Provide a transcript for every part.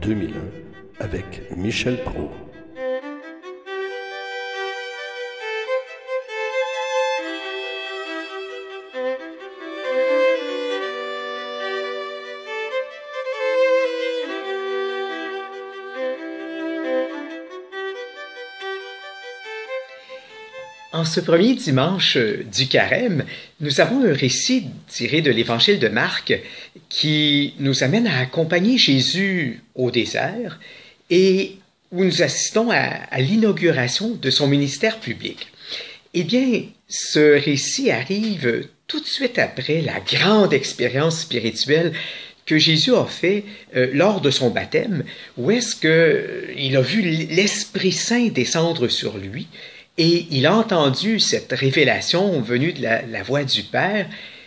2001 avec Michel Praud. En ce premier dimanche du Carême, nous avons un récit tiré de l'Évangile de Marc qui nous amène à accompagner Jésus au désert et où nous assistons à l'inauguration de son ministère public. Eh bien, ce récit arrive tout de suite après la grande expérience spirituelle que Jésus a fait lors de son baptême, où est-ce qu'il a vu l'Esprit Saint descendre sur lui. Et il a entendu cette révélation venue de la voix du Père.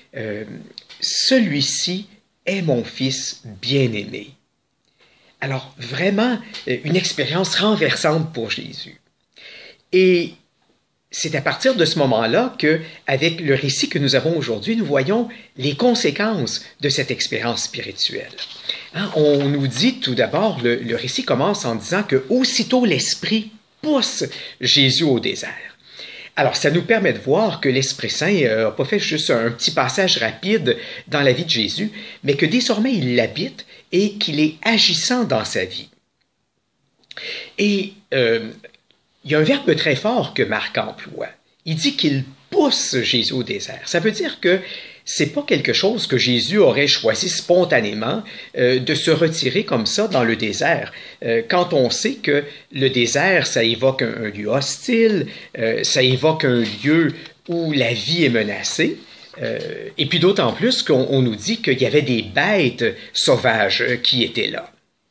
Celui-ci est mon Fils bien-aimé. Alors, vraiment, une expérience renversante pour Jésus. Et c'est à partir de ce moment-là que, avec le récit que nous avons aujourd'hui, nous voyons les conséquences de cette expérience spirituelle. On nous dit tout d'abord, le récit commence en disant que aussitôt l'Esprit pousse Jésus au désert. Alors, ça nous permet de voir que l'Esprit Saint n'a pas fait juste un petit passage rapide dans la vie de Jésus, mais que désormais il l'habite et qu'il est agissant dans sa vie. Et il y a un verbe très fort que Marc emploie. Il dit qu'il pousse Jésus au désert. Ça veut dire que c'est pas quelque chose que Jésus aurait choisi spontanément de se retirer comme ça dans le désert. Quand on sait que le désert, ça évoque un lieu hostile, ça évoque un lieu où la vie est menacée, et puis d'autant plus qu'on nous dit qu'il y avait des bêtes sauvages qui étaient là.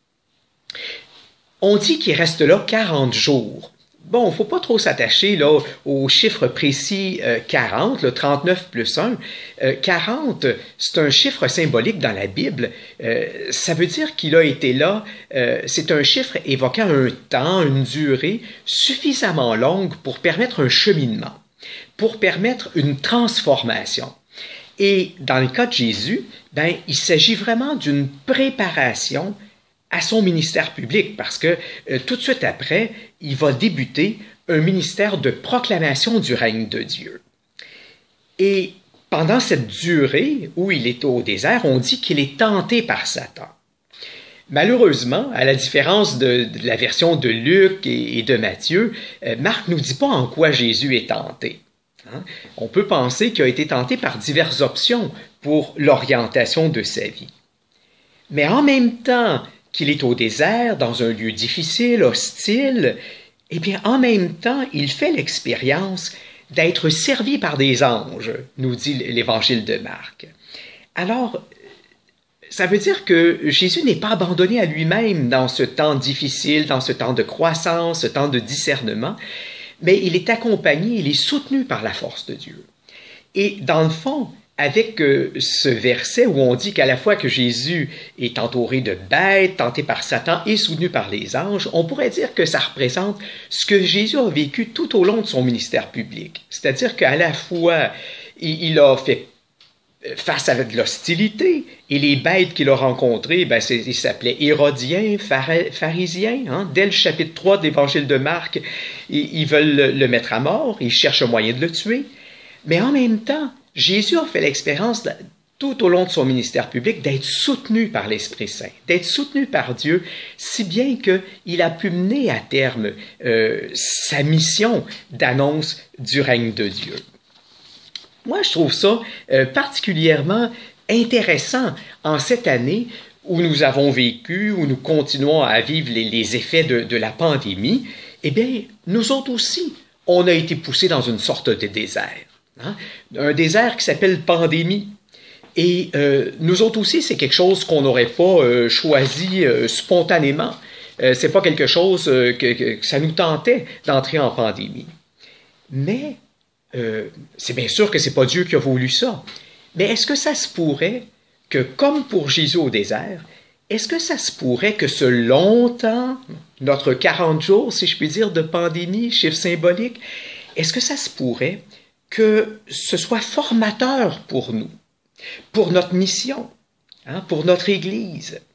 On dit qu'il reste là 40 jours. Bon, il ne faut pas trop s'attacher là, au chiffre précis 40, le 39 plus 1. 40, c'est un chiffre symbolique dans la Bible. Ça veut dire qu'il a été là, c'est un chiffre évoquant un temps, une durée suffisamment longue pour permettre un cheminement, pour permettre une transformation. Et dans le cas de Jésus, il s'agit vraiment d'une préparation à son ministère public, parce que tout de suite après, il va débuter un ministère de proclamation du règne de Dieu. Et pendant cette durée où il est au désert, on dit qu'il est tenté par Satan. Malheureusement, à la différence de la version de Luc et de Matthieu, Marc ne nous dit pas en quoi Jésus est tenté. On peut penser qu'il a été tenté par diverses options pour l'orientation de sa vie. Mais en même temps qu'il est au désert, dans un lieu difficile, hostile, eh bien, en même temps, il fait l'expérience d'être servi par des anges, nous dit l'Évangile de Marc. Alors, ça veut dire que Jésus n'est pas abandonné à lui-même dans ce temps difficile, dans ce temps de croissance, ce temps de discernement, mais il est accompagné, il est soutenu par la force de Dieu. Et dans le fond, avec ce verset où on dit qu'à la fois que Jésus est entouré de bêtes, tenté par Satan et soutenu par les anges, on pourrait dire que ça représente ce que Jésus a vécu tout au long de son ministère public. C'est-à-dire qu'à la fois, il a fait face à de l'hostilité, et les bêtes qu'il a rencontrées, ils s'appelaient Hérodiens, pharisiens. Dès le chapitre 3 de l'Évangile de Marc, ils veulent le mettre à mort, ils cherchent un moyen de le tuer. Mais en même temps, Jésus a fait l'expérience tout au long de son ministère public d'être soutenu par l'Esprit Saint, d'être soutenu par Dieu, si bien qu'il a pu mener à terme sa mission d'annonce du règne de Dieu. Moi, je trouve ça particulièrement intéressant en cette année où nous avons vécu, où nous continuons à vivre les effets de la pandémie. Eh bien, nous autres aussi, on a été poussés dans une sorte de désert. Un désert qui s'appelle pandémie. Et nous autres aussi, c'est quelque chose qu'on n'aurait pas choisi spontanément. C'est pas quelque chose que ça nous tentait d'entrer en pandémie. Mais c'est bien sûr que c'est pas Dieu qui a voulu ça. Mais est-ce que ça se pourrait que, comme pour Jésus au désert, est-ce que ça se pourrait que ce long temps, notre 40 jours, si je puis dire, de pandémie, chiffre symbolique, est-ce que ça se pourrait que ce soit formateur pour nous, pour notre mission, pour notre Église?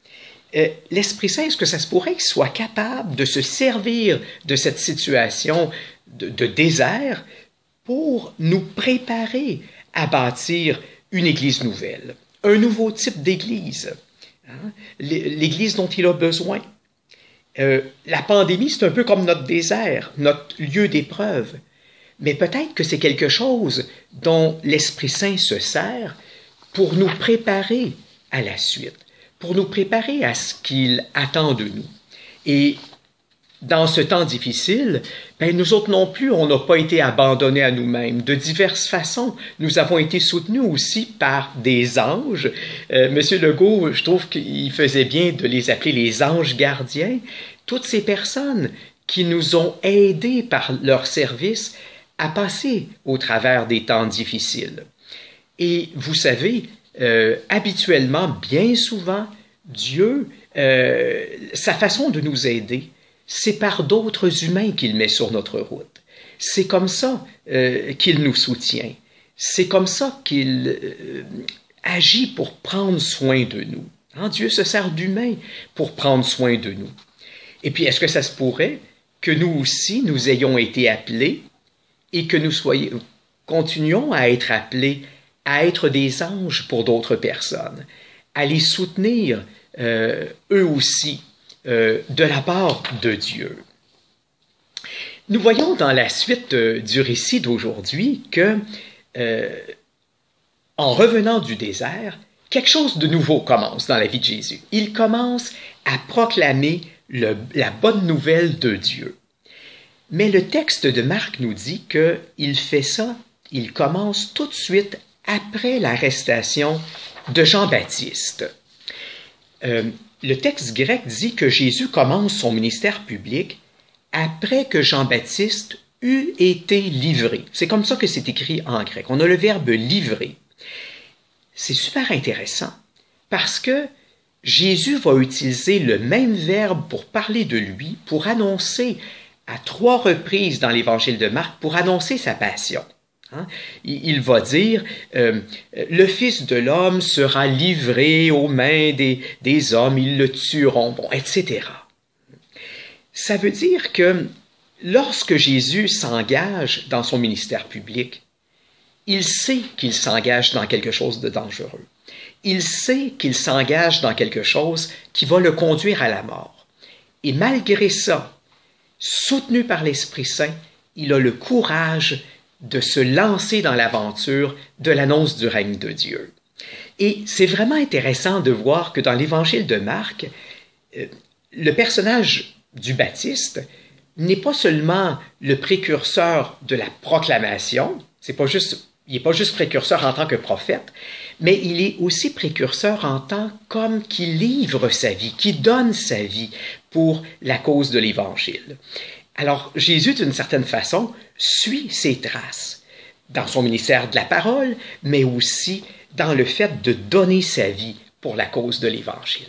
l'Esprit Saint, est-ce que ça se pourrait qu'il soit capable de se servir de cette situation de désert pour nous préparer à bâtir une Église nouvelle, un nouveau type d'Église, hein? L'Église dont il a besoin. La pandémie, c'est un peu comme notre désert, notre lieu d'épreuve. Mais peut-être que c'est quelque chose dont l'Esprit Saint se sert pour nous préparer à la suite, pour nous préparer à ce qu'il attend de nous. Et dans ce temps difficile, nous autres non plus, on n'a pas été abandonnés à nous-mêmes. De diverses façons, nous avons été soutenus aussi par des anges. Monsieur Legault, je trouve qu'il faisait bien de les appeler les anges gardiens. Toutes ces personnes qui nous ont aidés par leur service à passer au travers des temps difficiles. Et vous savez, habituellement, bien souvent, Dieu, sa façon de nous aider, c'est par d'autres humains qu'il met sur notre route. C'est comme ça qu'il nous soutient. C'est comme ça qu'il agit pour prendre soin de nous. Hein, Dieu se sert d'humains pour prendre soin de nous. Et puis, est-ce que ça se pourrait que nous aussi, nous ayons été appelés et que nous continuions à être appelés à être des anges pour d'autres personnes, à les soutenir eux aussi de la part de Dieu. Nous voyons dans la suite du récit d'aujourd'hui que, en revenant du désert, quelque chose de nouveau commence dans la vie de Jésus. Il commence à proclamer la bonne nouvelle de Dieu. Mais le texte de Marc nous dit qu'il fait ça, il commence tout de suite après l'arrestation de Jean-Baptiste. Le texte grec dit que Jésus commence son ministère public après que Jean-Baptiste eut été livré. C'est comme ça que c'est écrit en grec. On a le verbe livrer. C'est super intéressant parce que Jésus va utiliser le même verbe pour parler de lui, pour annoncer à 3 reprises dans l'évangile de Marc, pour annoncer sa passion. Hein? Il va dire le Fils de l'homme sera livré aux mains des hommes, ils le tueront, bon, etc. Ça veut dire que lorsque Jésus s'engage dans son ministère public, il sait qu'il s'engage dans quelque chose de dangereux. Il sait qu'il s'engage dans quelque chose qui va le conduire à la mort. Et malgré ça, soutenu par l'Esprit Saint, il a le courage de se lancer dans l'aventure de l'annonce du règne de Dieu. Et c'est vraiment intéressant de voir que dans l'évangile de Marc, le personnage du Baptiste n'est pas seulement le précurseur de la proclamation, il n'est pas juste précurseur en tant que prophète, mais il est aussi précurseur en tant qu'homme qui livre sa vie, qui donne sa vie pour la cause de l'Évangile. Alors, Jésus, d'une certaine façon, suit ses traces dans son ministère de la parole, mais aussi dans le fait de donner sa vie pour la cause de l'Évangile.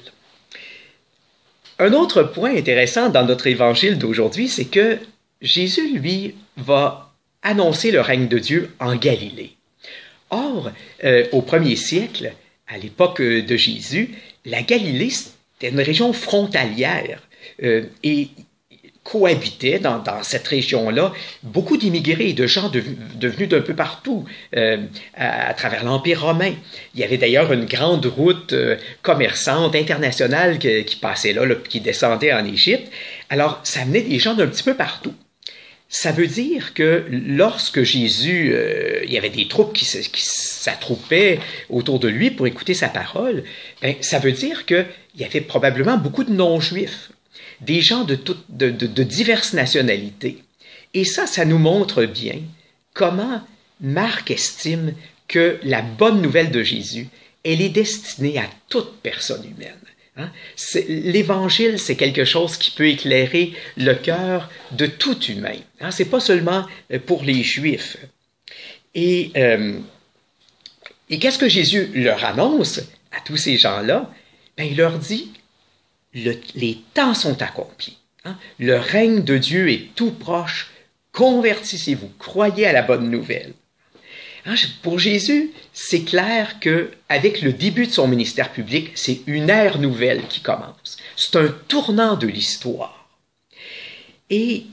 Un autre point intéressant dans notre Évangile d'aujourd'hui, c'est que Jésus, lui, va annoncer le règne de Dieu en Galilée. Or, au 1er siècle, à l'époque de Jésus, la Galilée, c'était une région frontalière et cohabitaient dans cette région-là beaucoup d'immigrés, de gens devenus d'un peu partout à travers l'Empire romain. Il y avait d'ailleurs une grande route commerçante internationale qui passait là, qui descendait en Égypte. Alors, ça amenait des gens d'un petit peu partout. Ça veut dire que lorsque Jésus, il y avait des troupes qui s'attroupaient autour de lui pour écouter sa parole, ça veut dire qu'il y avait probablement beaucoup de non-juifs, des gens de diverses nationalités. Et ça nous montre bien comment Marc estime que la bonne nouvelle de Jésus, elle est destinée à toute personne humaine. Hein? L'Évangile, c'est quelque chose qui peut éclairer le cœur de tout humain. Hein? Ce n'est pas seulement pour les Juifs. Et qu'est-ce que Jésus leur annonce à tous ces gens-là? Il leur dit, les temps sont accomplis. Hein? Le règne de Dieu est tout proche. Convertissez-vous, croyez à la bonne nouvelle. Pour Jésus, c'est clair que avec le début de son ministère public, c'est une ère nouvelle qui commence. C'est un tournant de l'histoire. Et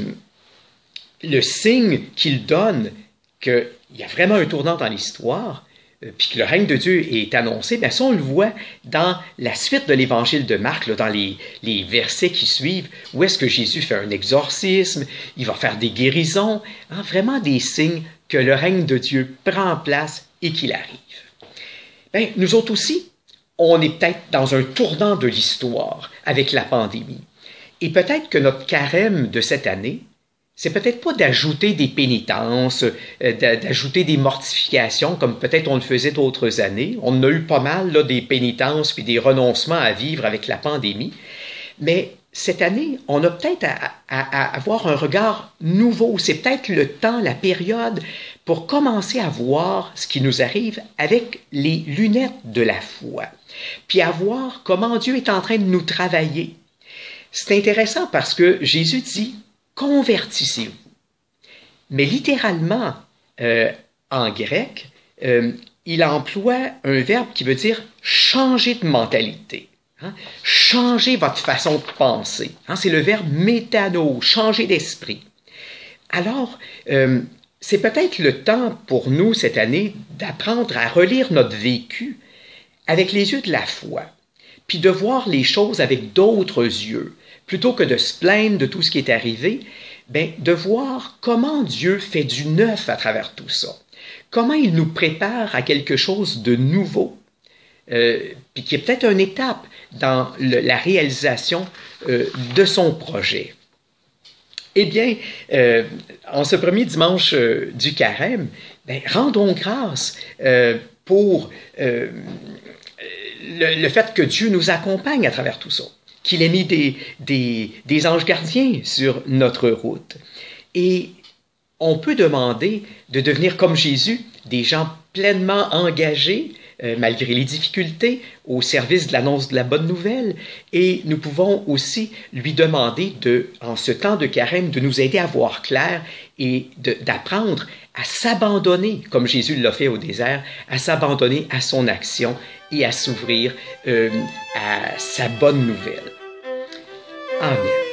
le signe qu'il donne qu'il y a vraiment un tournant dans l'histoire, puis que le règne de Dieu est annoncé, bien ça on le voit dans la suite de l'évangile de Marc, là, dans les versets qui suivent, où est-ce que Jésus fait un exorcisme, il va faire des guérisons, vraiment des signes que le règne de Dieu prend place et qu'il arrive. Bien, nous autres aussi, on est peut-être dans un tournant de l'histoire avec la pandémie. Et peut-être que notre carême de cette année, c'est peut-être pas d'ajouter des pénitences, d'ajouter des mortifications, comme peut-être on le faisait d'autres années. On en a eu pas mal, là, des pénitences puis des renoncements à vivre avec la pandémie. Mais cette année, on a peut-être à avoir un regard nouveau. C'est peut-être le temps, la période, pour commencer à voir ce qui nous arrive avec les lunettes de la foi. Puis à voir comment Dieu est en train de nous travailler. C'est intéressant parce que Jésus dit « convertissez-vous ». Mais littéralement, en grec, il emploie un verbe qui veut dire « changer de mentalité ». Changer votre façon de penser. C'est le verbe métano, changer d'esprit. Alors, c'est peut-être le temps pour nous cette année d'apprendre à relire notre vécu avec les yeux de la foi, puis de voir les choses avec d'autres yeux. Plutôt que de se plaindre de tout ce qui est arrivé, ben, de voir comment Dieu fait du neuf à travers tout ça. Comment il nous prépare à quelque chose de nouveau, puis qui est peut-être une étape dans la réalisation de son projet. Eh bien, en ce premier dimanche du carême, ben, rendons grâce pour le fait que Dieu nous accompagne à travers tout ça, qu'il ait mis des anges gardiens sur notre route. Et on peut demander de devenir comme Jésus, des gens pleinement engagés, malgré les difficultés, au service de l'annonce de la bonne nouvelle. Et nous pouvons aussi lui demander, en ce temps de carême, de nous aider à voir clair et d'apprendre à s'abandonner, comme Jésus l'a fait au désert, à s'abandonner à son action et à s'ouvrir à sa bonne nouvelle. Amen.